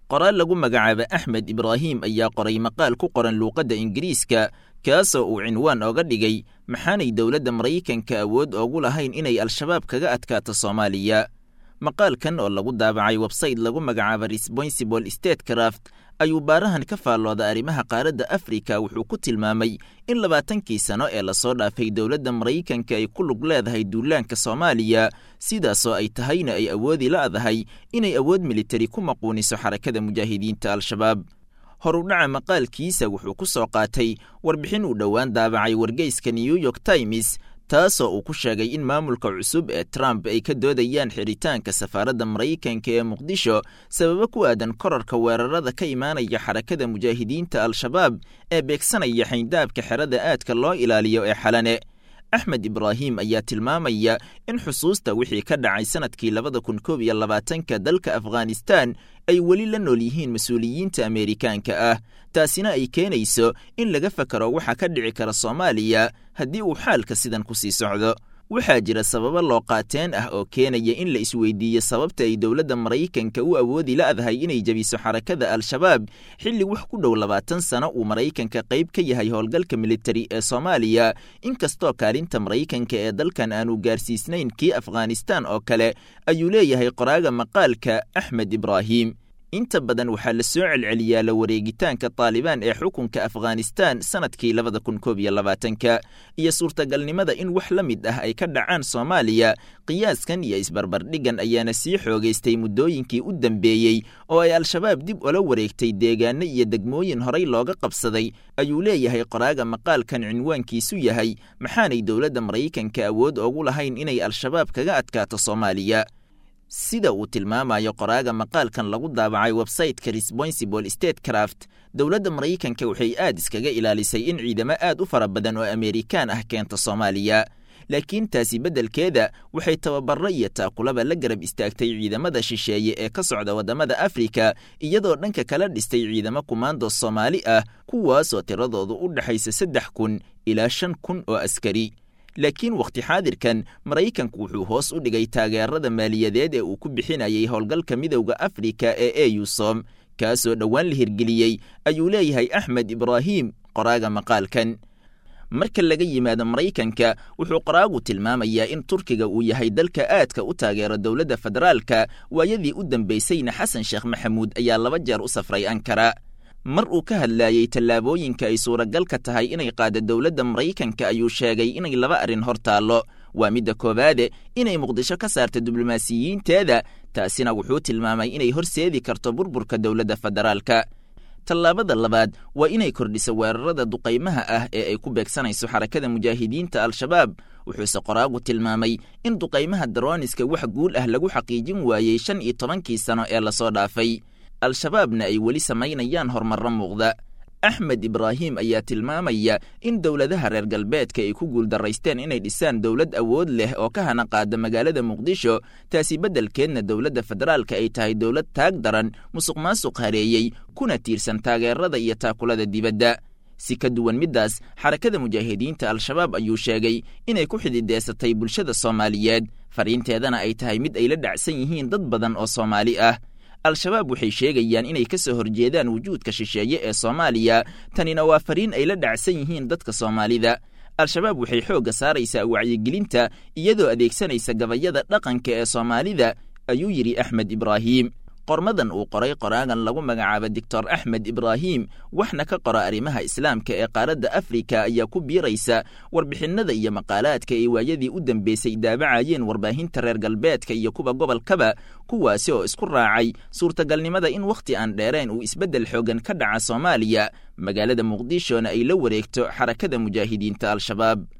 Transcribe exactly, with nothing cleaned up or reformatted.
qoraal lagu magacaaba Axmed Ibraahim ayaa qoray maqaal ku qoran luuqadda Ingiriiska kaasoo uu cinwaan oga dhigay maxaanay dowladda Maraykanka awood ugu lahayn inay al-shabaab kaga adkaato Soomaaliya. maqaalkan oo lagu daabacay website lagu magacaabo Responsible Statecraft ayuu baarahan ka faallooda arrimaha qaaradda Afrika wuxuu ku tilmaamay in labaatankii sano ee la soo dhaafay dowladda Maraykanka ay ku lug leedahay duulaanka Soomaaliya sidaasoo ay tahayna ay awoodi laadahay inay awood militari ku maquuniso xarakada mujaahidiinta al-shabaab. horudhaca maqaalkiisa wuxuu ku soo qaatay warbixin uu dhowaan daabacay wargeyska New York Times taasoo uu ku sheegay in maamulka cusub ee Trump ay ka doodayaan xiritaanka safaaradda Maraykanka ee Muqdisho sababo ku aadan korarka weerarada ka imaanaya xarakada mujaahidiinta al-shabaab ee beegsanaya xayndaabka xerada aadka loo ilaaliyo ee Xalane. Axmed Ibraahim ayaa tilmaamaya in xusuusta wixii ka dhacay sanadkii labada kun koob iyo labaatanka dalka Afghanistan ay weli la nool yihiin mas'uuliyiinta Ameerikaanka ah taasina ay keenayso in laga fakaro waxa ka dhici kara Soomaaliya haddii uu xaalka sidan ku sii socdo. waxaa jira sababo loo qaateen ah oo keenaya in la isweydiiyo sababta ay dowladda Maraykanka u awoodi laadahay inay jabiso xarakada al-shabaab xilli wax ku dhow labaatan sano uu Maraykanka qayb ka yahay howlgalka military ee Soomaaliya inkastoo kaalinta Maraykanka ee dalkan aanu gaarsiisnayn kii Afghanistan oo kale ayuu leeyahay qoraaga maqaalka Axmed Ibraahim. inta badan waxaa la soo celceliyaa la wareegitaanka Taliban ee xukunka Afghanistan sanadkii labada kun koob iyo labaatanka iyo suurtagalnimada in wax la mid ah ay ka dhacaan Soomaaliya. qiyaaskan iyo isbarbardhigan ayaana sii xoogaystay muddooyinkii u dambeeyey oo ay al-shabaab dib ula wareegtay deegaano iyo degmooyin horay looga qabsaday ayuu leeyahay qoraaga maqaalkan cinwaankiisu yahay maxaanay dowladda Maraykanka awood ugu lahayn inay al-shabaab kaga adkaato Soomaaliya. sida uu tilmaamayo qoraaga maqaalkan lagu daabacay website-ka Responsible Statecraft dowladda Maraykanka waxay aad iskaga ilaalisay in ciidamo aad u fara badan oo Ameerikaan ah keento Soomaaliya laakiin taasi beddelkeeda waxay tababarro iyo taakulaba la garab istaagtay ciidamada shisheeye ee ka socda wadamada Afrika iyadoo dhanka kala dhistay ciidamo kumaando Soomaali ah kuwaasoo tiradoodu u dhaxaysa saddex kun ilaa shan kun oo askari. laakiin waqti xaadirkan Maraykanku wuxuu hoos u dhigay taageerada maaliyadeed ee uu ku bixinayay howlgalka midowga Afrika ee EUSOM kaasoo dhowaan la hirgeliyey ayuu leeyahay Axmed Ibraahim qoraaga maqaalkan. marka laga yimaado Maraykanka wuxuu qoraagu tilmaamayaa in Turkiga uu yahay dalka aadka u taageero dowladda federaalka waayadii u dambeysayna Xasan Sheekh Maxamuud ayaa laba jeer u safray Ankara. mar uu ka hadlayay tallaabooyinka ay suuragal ka tahay inay qaado dowladda Maraykanka ayuu sheegay inay laba arrin hor taallo. waa midda koowaade inay Muqdisho ka saarto diblomaasiyiinteeda taasina wuxuu tilmaamay inay horseedi karto burburka dowladda federaalka. tallaabada labaad waa inay kordhiso weerarada duqaymaha ah ee ay ku beegsanayso xarakada mujaahidiinta al-shabaab. wuxuuse qoraagu tilmaamay in duqaymaha daroniska wax guul ah lagu xaqiijin waayey shan iyo tobankii sano ee lasoo dhaafay al-shabaabna ay weli samaynayaan horumarro muuqda. Axmed Ibraahim ayaa tilmaamaya in dowladaha reer galbeedka ay ku guuldaraysteen inay dhisaan dowlad awood leh oo ka hana qaada magaalada Muqdisho taasi beddelkeedna dowladda federaalka ay tahay dowlad taag daran musuqmaasuq hareeyey kuna tiirsan taageerada iyo taakulada dibadda. si ka duwan midaas xarakada mujaahidiinta al-shabaab ayuu sheegay inay ku xidideysatay bulshada Soomaaliyeed fariinteedana ay tahay mid ay la dhacsan yihiin dad badan oo Soomaali ah. al-shabaab waxay sheegayaan inay ka soo horjeedaan wujuudka shisheeye ee Soomaaliya tanina waa fariin ay la dhacsan yihiin dadka Soomaalida. al-shabaab waxay xoogga saaraysaa wacyigelinta iyadoo adeegsanaysa gabayada dhaqanka ee Soomaalida ayuu yiri Axmed Ibraahim. qormadan uu qoray qoraagan lagu magacaabo Doctor Axmed Ibraahim waxna ka qora arrimaha islaamka ee qaaradda Afrika ayaa ku biiraysa warbixinada iyo maqaalaadka ay waayadii u dambeysay daabacayeen warbaahinta reer galbeedka iyo kuwa gobolkaba kuwaasi oo isku raacay suurtagalnimada in waqti aan dheereen uu isbeddel xoogan ka dhaca Soomaaliya magaalada Muqdishona ay la wareegto xarakada mujaahidiinta al-shabaab.